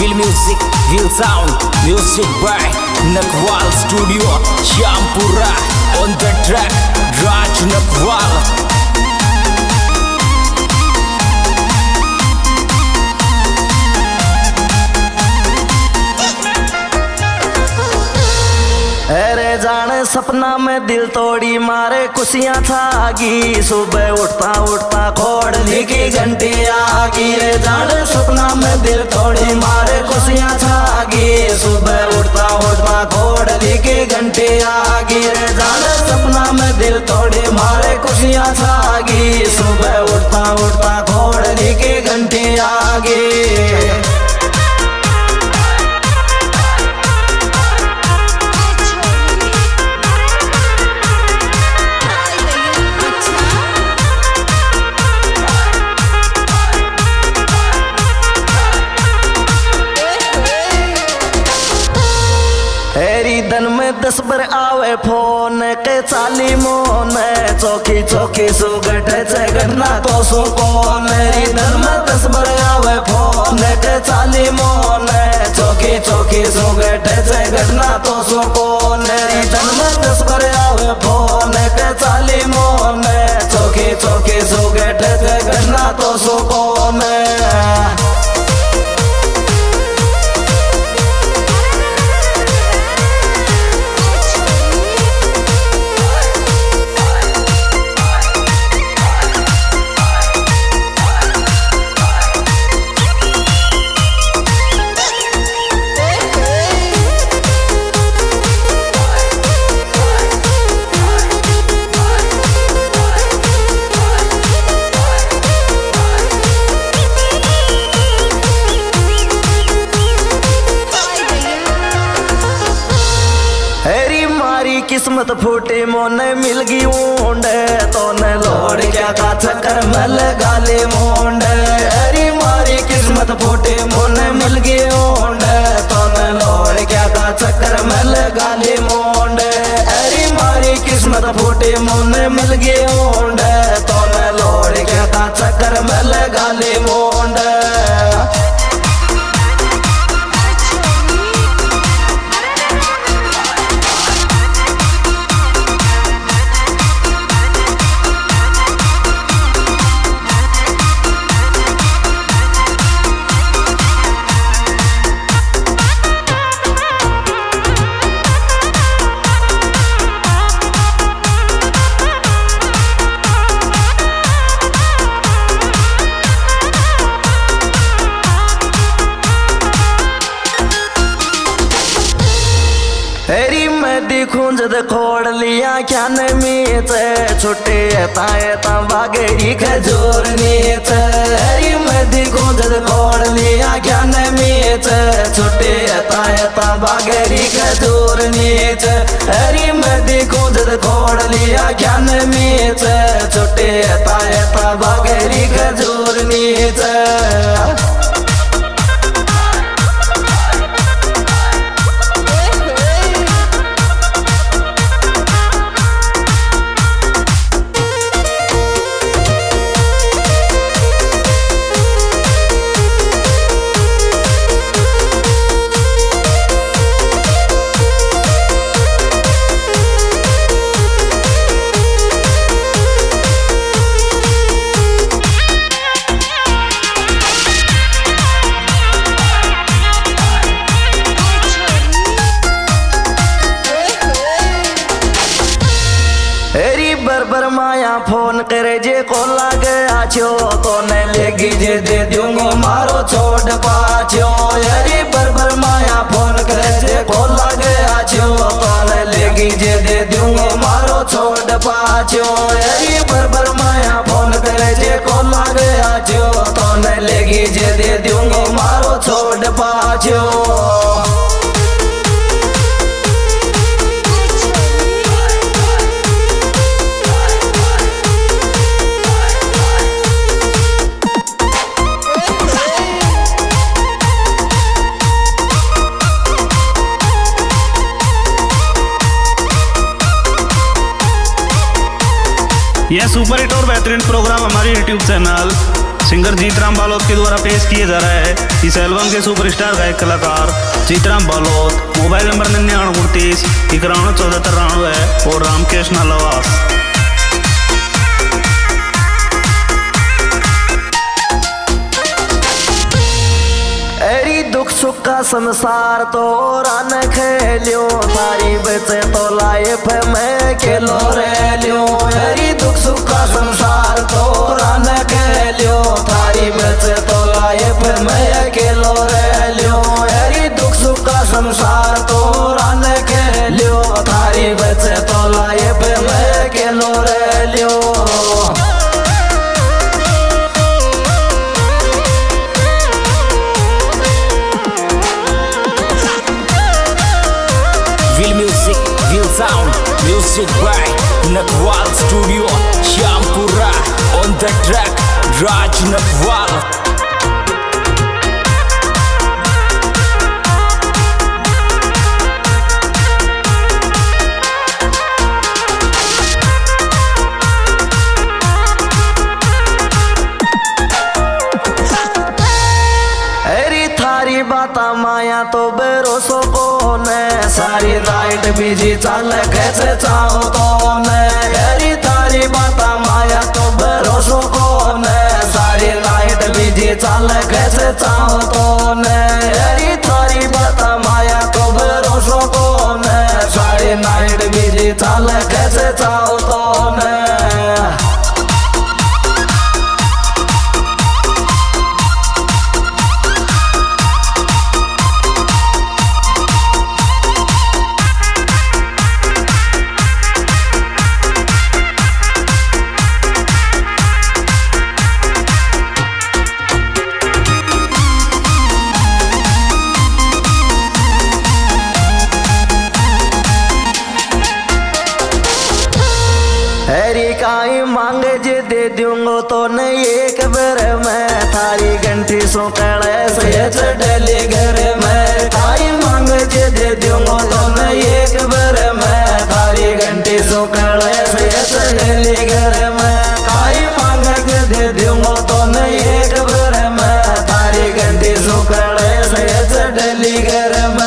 Will music, will sound, music by Nakwal Studio, Shampura. On the track, Raj Nakwal. अरे जाने सपना में दिल तोड़ी मारे खुशियां थागी, सुबह उठता उठता खोड़नी की घंटी आगी। रे जाने सपना में दिल तोड़ी मारे खुशियां थागी, सुबह उठता उठता खोड़नी की घंटी आगी। रे जाने सपना में दिल तोड़ी मारे खुशियां थागी, सुबह उठता उठता खोड़नी की घंटी आगी। दिन में 10 बार आवे फोन के चाली मोन, चौकी चौकी सुगट से घटना तो सो कौन। दिन में 10 बार आवे फोन के चाली मोन, चौकी चौकी सुगट से घटना तो सो कौन। दिन में 10 बार आवे फोन के चाली मोन, चौकी चौकी सुगट से घटना तो सो कौन। किस्मत फूटी मोने मिल गई ऊंड, तो ने लोड़ क्या का चक्कर में लगा ले मुंड। अरे मारी किस्मत फूटी मोने मिल गई ऊंड, तो ने लोड़ क्या का चक्कर में लगा ले मुंड। अरे मारी किस्मत फूटी मोने मिल गई ऊंड, तो ने लोड़ क्या का चक्कर में लगा ले मुंड। हरी मैं दिखूं जद खोड़ लिया क्या न मीच, छुट्टे एता बागेरी खजूर नीच। हरी मैं दिखूं जद खोड़ लिया क्या न मीच, छुट्टे एता बागेरी खजूर नीच। हरी मैं दिखूं जद खोड़ लिया क्या न मीच, छुट्टे एता बागेरी खजूर नीच। बर माया फोन करे जे को लागे आछो, तो ने लेगी जे दे दूंगो मारो छोड़ पाछो। अरे बर माया फोन करे जे को लागे आछो, तो ने लेगी जे दे दूंगो मारो छोड़ पाछो। अरे बर माया फोन करे जे को लागे आछो, तो ने लेगी जे दे दूंगो मारो छोड़ पाछो। यह सुपर हिट और बेहतरीन प्रोग्राम हमारे YouTube channel singer Jeetram Balod के द्वारा पेश किए जा रहा है। इस एल्बम के सुपरस्टार गायक कलाकार जीतराम बालोद। मोबाइल नंबर 9929 91 74 और रामकृष्ण लवास। एरी दुख सुख का संसार तो रान खेलियो, थारी बचे तो लाइफ में खेलो रे लियो। एरी दुख सुख का संसार तो रान खेलियो, थारी बचे तो लाइफ में खेलो रे लियो। एरी दुख सुख का संसार तो रान खेलियो, थारी बचे तो लाइफ में खेलो रे लियो। Sound music by Nakwal Studio Champura on the track Raj Nakwal। थारी बाता माया तो भरोसो कोने, सारी राइट बिजी चल कैसे चाहो तो ने। यारी थारी बाता माया तो भरोसो कोने, सारी राइट बिजी चल कैसे चाहो तो ने। यारी थारी बाता माया तो भरोसो कोने, सारी नाइट बिजी चल कैसे चाहो तो ने। हरी काई मांगे जे दे दूंगो तो नहीं एक बार में, थारी घंटी सो कड़े से चढ़ली घर में। काई मांगे जे दे दूंगो तो नहीं एक बार में, थारी घंटी सो कड़े से चढ़ली घर में। काई मांगे जे दे दूंगो तो नहीं एक बार में, थारी घंटी सो कड़े से चढ़ली घर में।